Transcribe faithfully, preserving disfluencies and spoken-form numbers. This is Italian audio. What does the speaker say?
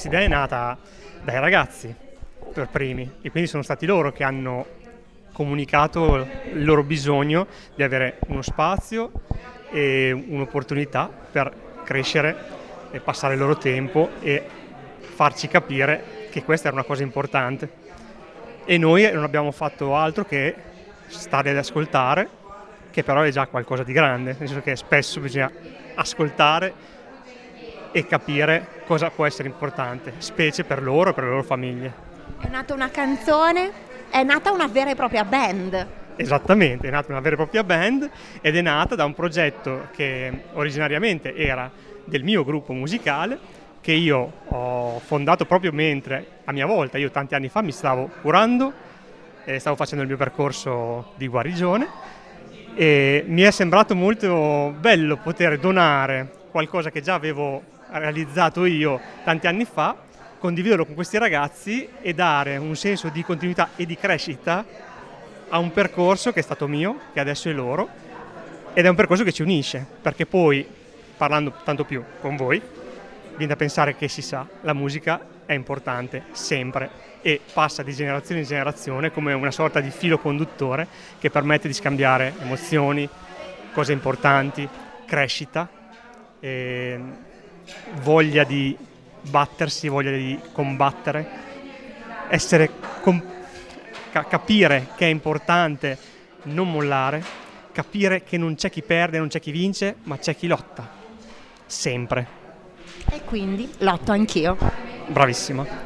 questa idea è nata dai ragazzi per primi, e quindi sono stati loro che hanno comunicato il loro bisogno di avere uno spazio e un'opportunità per crescere e passare il loro tempo e farci capire che questa era una cosa importante. E noi non abbiamo fatto altro che stare ad ascoltare, che però è già qualcosa di grande, nel senso che spesso bisogna ascoltare e capire cosa può essere importante, specie per loro e per le loro famiglie. È nata una canzone, è nata una vera e propria band. Esattamente, è nata una vera e propria band ed è nata da un progetto che originariamente era del mio gruppo musicale, che io ho fondato proprio mentre, a mia volta, io tanti anni fa mi stavo curando e stavo facendo il mio percorso di guarigione, e mi è sembrato molto bello poter donare qualcosa che già avevo realizzato io tanti anni fa, condividerlo con questi ragazzi e dare un senso di continuità e di crescita a un percorso che è stato mio, che adesso è loro, ed è un percorso che ci unisce, perché poi, parlando tanto più con voi, viene da pensare che, si sa, la musica è importante sempre e passa di generazione in generazione come una sorta di filo conduttore che permette di scambiare emozioni, cose importanti, crescita, e voglia di battersi, voglia di combattere, essere com- ca- capire che è importante non mollare, capire che non c'è chi perde, non c'è chi vince, ma c'è chi lotta sempre. E quindi lotto anch'io. Bravissima.